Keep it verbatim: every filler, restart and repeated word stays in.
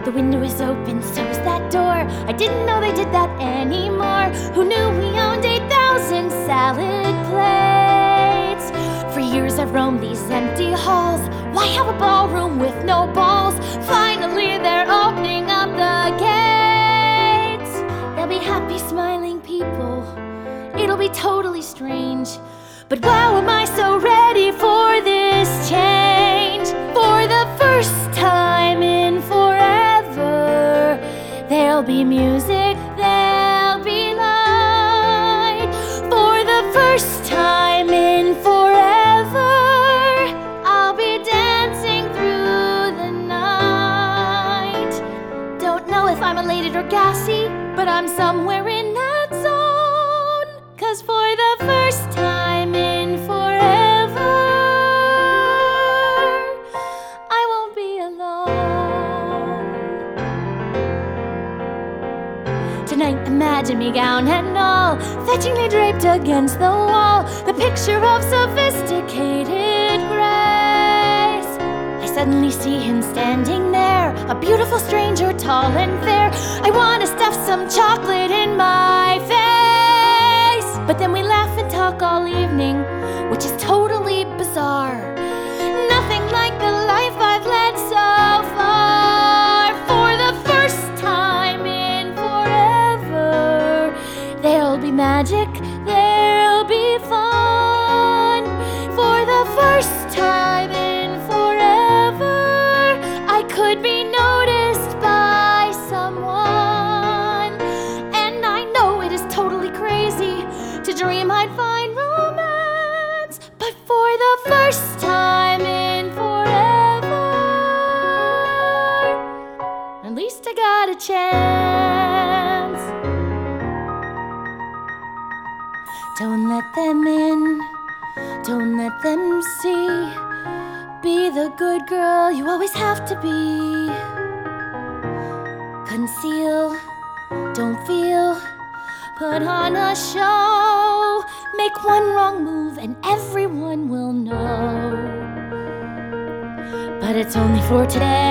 The window is open, so's that door. I didn't know they did that anymore. Who knew we owned eight thousand salad plates? For years I've roamed these empty halls. Why have a ballroom with no balls? Finally they're opening up the gates. They'll be happy, smiling people. It'll be totally strange. But wow, am I so ready for this change. For the first time in forever, there'll be music, there'll be light. For the first time in forever, I'll be dancing through the night. Don't know if I'm elated or gassy, but I'm somewhere in that zone. 'Cause for the first time in forever, I won't be alone. Tonight imagine me gown and all, fetchingly draped against the wall, the picture of sophisticated grace. I suddenly see him standing there, a beautiful stranger, tall and fair. I wanna stuff some chocolate in my face. But then we laugh and talk all evening, which is totally bizarre. Nothing like the life I've led so far. For the first time in forever, there'll be magic, there'll be fun. For the first time in forever, I could be noticed by someone. And I know it is totally crazy to dream I'd find romance, but for the first time in forever, at least I got a chance. Don't let them in, don't let them see. Be the good girl you always have to be. Conceal, don't feel, put on a show. Make one wrong move and everyone will know. But it's only for today.